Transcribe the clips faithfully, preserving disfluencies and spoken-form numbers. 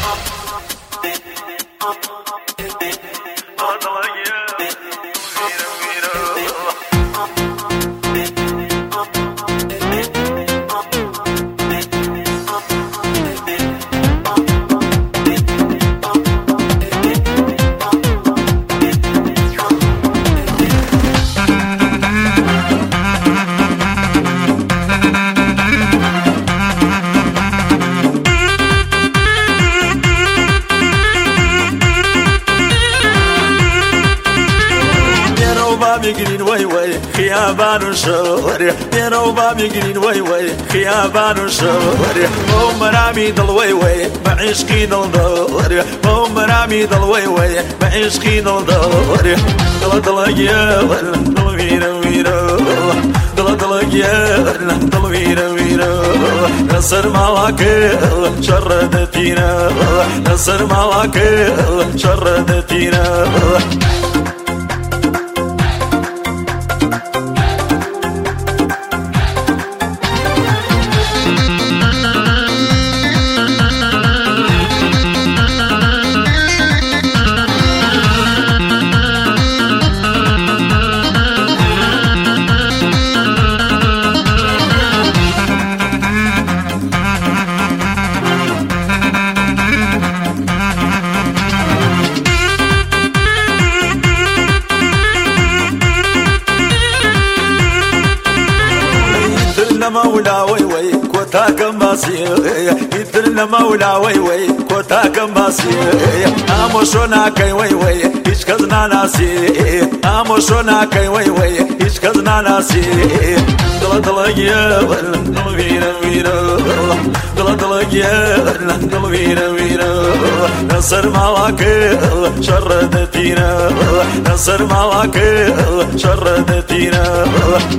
يقرين وي وي خيابان وشوري بين وباب يقرين وي وي خيابان وشوري مو مرامي ضل وي وي بعشقي ضل دوري مو مرامي ضل وي وي بعشقي ضل دوري ضل ضل يا ضل ويرا ويرا ضل ضل يا ضل ويرا ويرا نصر مالك شردتينا نصر مالك شردتينا مولا وي وي كوتا كماسي يترنا مولا وي وي كوتا كماسي اموشونا كاي وي وي ايش كزنا ناسي اموشونا كاي وي وي ايش كزنا ناسي دل دل يا دل ويرا ويرا دل دل يا دل ويرا ويرا نصر مالك شردتينا نصر مالك شردتينا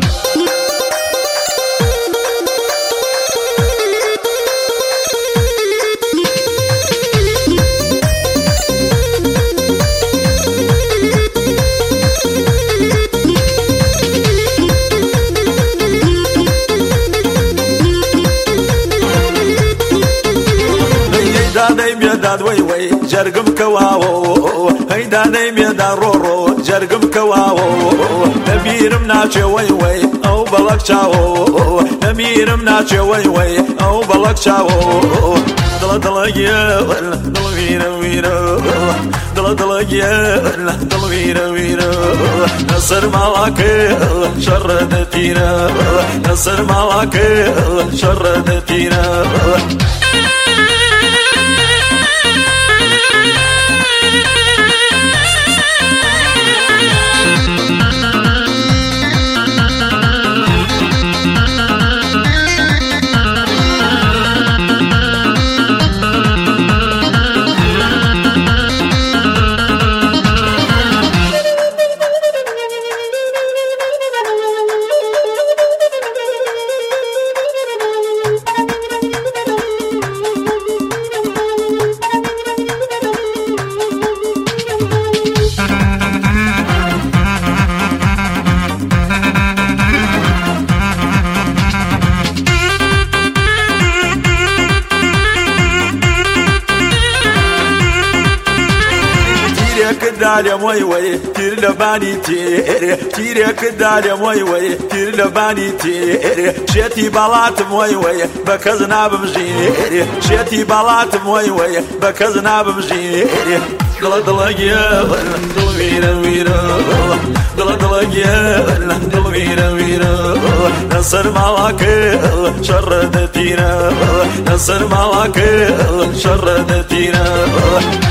هيدا ميدان وي وي جرقم كواو هيدا ميدان رورو جرقم كواو نمير مناچه وي وي او بلق چاو نمير مناچه وي وي او بلق چاو دل دل يا دل ويرا ويرا دل دل يا دل ويرا ويرا نصر مالك شردتينا نصر مالك شردتينا داليا موي وي تير لباني تيري تيرك داليا موي وي تير لباني تيري شيتي بلات موي وي بكزنا بمجيري شيتي بلات موي وي بكزنا بمجيري دل دل يا دل ويرا ويرا دل دل يا دل ويرا ويرا نصر مالك شردتينا نصر مالك شردتينا